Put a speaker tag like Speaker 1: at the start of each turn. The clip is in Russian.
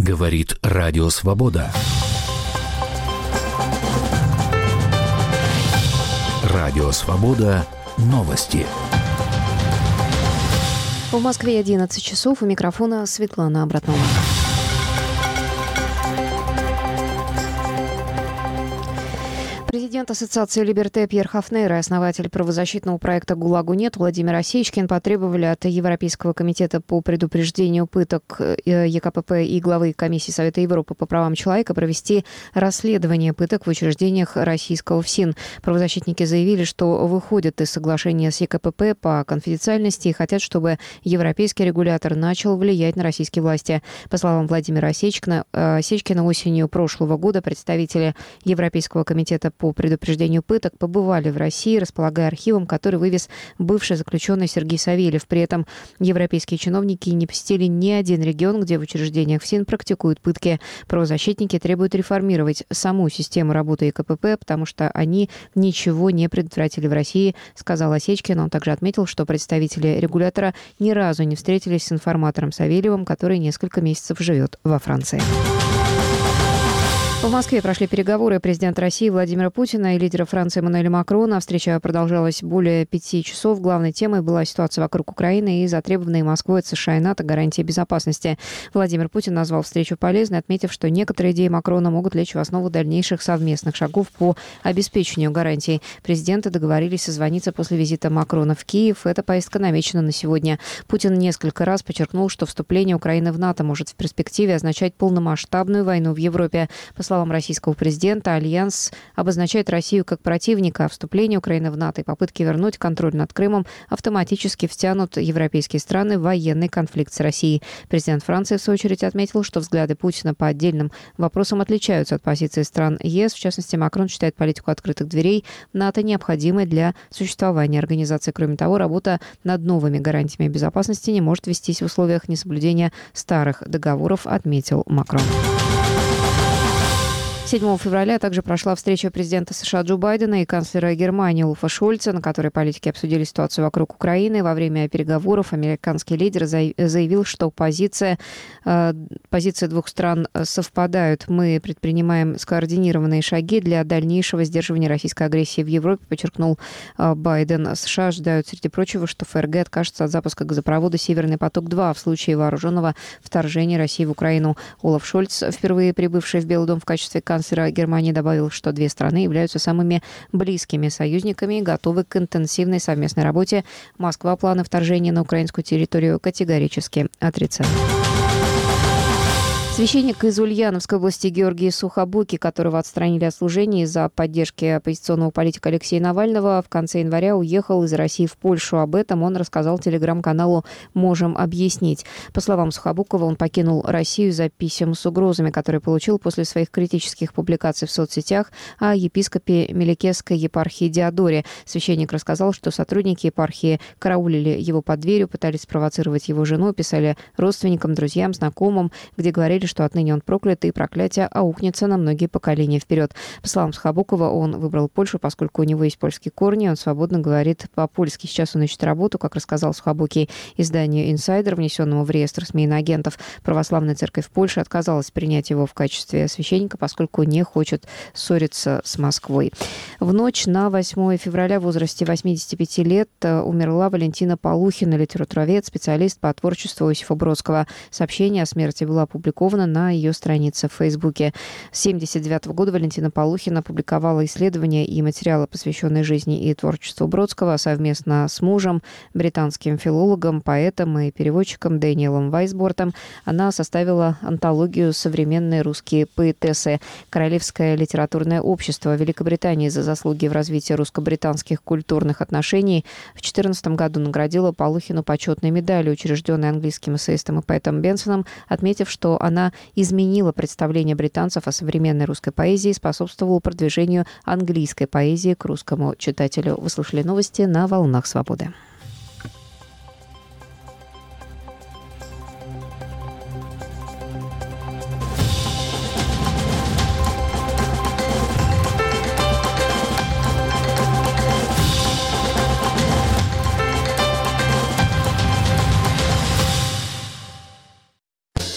Speaker 1: Говорит Радио Свобода. Радио Свобода. Новости.
Speaker 2: В Москве 11 часов. У микрофона Светлана Абратнова. Президент Ассоциации Либерте Пьер Хафнер и основатель правозащитного проекта «ГУЛАГу нет» Владимир Осечкин потребовали от Европейского комитета по предупреждению пыток ЕКПП и главы Комиссии Совета Европы по правам человека провести расследование пыток в учреждениях российского ФСИН. Правозащитники заявили, что выходят из соглашения с ЕКПП по конфиденциальности и хотят, чтобы европейский регулятор начал влиять на российские власти. По словам Владимира Осечкина, осенью прошлого года представители Европейского комитета по предупреждению пыток побывали в России, располагая архивом, который вывез бывший заключенный Сергей Савельев. При этом европейские чиновники не посетили ни один регион, где в учреждениях ФСИН практикуют пытки. Правозащитники требуют реформировать саму систему работы ЕКПП, потому что они ничего не предотвратили в России, сказал Осечкин. Он также отметил, что представители регулятора ни разу не встретились с информатором Савельевым, который несколько месяцев живет во Франции. В Москве прошли переговоры президента России Владимира Путина и лидера Франции Эммануэля Макрона. Встреча продолжалась более 5 часов. Главной темой была ситуация вокруг Украины и затребованные Москвой от США и НАТО гарантии безопасности. Владимир Путин назвал встречу полезной, отметив, что некоторые идеи Макрона могут лечь в основу дальнейших совместных шагов по обеспечению гарантий. Президенты договорились созвониться после визита Макрона в Киев. Эта поездка намечена на сегодня. Путин несколько раз подчеркнул, что вступление Украины в НАТО может в перспективе означать полномасштабную войну в Европе. По словам российского президента, Альянс обозначает Россию как противника, а вступление Украины в НАТО и попытки вернуть контроль над Крымом автоматически втянут европейские страны в военный конфликт с Россией. Президент Франции, в свою очередь, отметил, что взгляды Путина по отдельным вопросам отличаются от позиции стран ЕС. В частности, Макрон считает политику открытых дверей НАТО необходимой для существования организации. Кроме того, работа над новыми гарантиями безопасности не может вестись в условиях несоблюдения старых договоров, отметил Макрон. 7 февраля также прошла встреча президента США Джо Байдена и канцлера Германии Олафа Шольца, на которой политики обсудили ситуацию вокруг Украины. Во время переговоров американский лидер заявил, что позиции двух стран совпадают. Мы предпринимаем скоординированные шаги для дальнейшего сдерживания российской агрессии в Европе, подчеркнул Байден. США ожидают, среди прочего, что ФРГ откажется от запуска газопровода «Северный поток-2» в случае вооруженного вторжения России в Украину. Олаф Шольц, впервые прибывший в Белый дом в качестве канцлера Германии, добавил, что две страны являются самыми близкими союзниками и готовы к интенсивной совместной работе. Москва планы вторжения на украинскую территорию категорически отрицает. Священник из Ульяновской области Георгий Сухобокий, которого отстранили от служения из-за поддержки оппозиционного политика Алексея Навального, в конце января уехал из России в Польшу. Об этом он рассказал телеграм-каналу «Можем объяснить». По словам Сухобокова, он покинул Россию из-за писем с угрозами, которые получил после своих критических публикаций в соцсетях о епископе Меликесской епархии Диодоре. Священник рассказал, что сотрудники епархии караулили его под дверью, пытались спровоцировать его жену, писали родственникам, друзьям, знакомым, где говорили, что отныне он проклят, и проклятие аукнется на многие поколения вперед. По словам Сухобокова, он выбрал Польшу, поскольку у него есть польские корни, он свободно говорит по-польски. Сейчас он ищет работу, как рассказал Сухобокий изданию «Инсайдер», внесенному в реестр СМИ иноагентов. Православная церковь Польши отказалась принять его в качестве священника, поскольку не хочет ссориться с Москвой. В ночь на 8 февраля в возрасте 85 лет умерла Валентина Полухина, литературовед, специалист по творчеству Иосифа Бродского. Сообщение о смерти было опубликовано на ее странице в Фейсбуке. С 1979 года Валентина Полухина публиковала исследования и материалы, посвященные жизни и творчеству Бродского, совместно с мужем, британским филологом, поэтом и переводчиком Дэниелом Вайсбортом. Она составила антологию «Современные русские поэтессы». Королевское литературное общество Великобритании за заслуги в развитии русско-британских культурных отношений в 2014 году наградила Полухину почетной медалью, учрежденной английским эссеистом и поэтом Бенсоном, отметив, что она изменила представление британцев о современной русской поэзии и способствовала продвижению английской поэзии к русскому читателю. Вы слушали новости на «Волнах Свободы».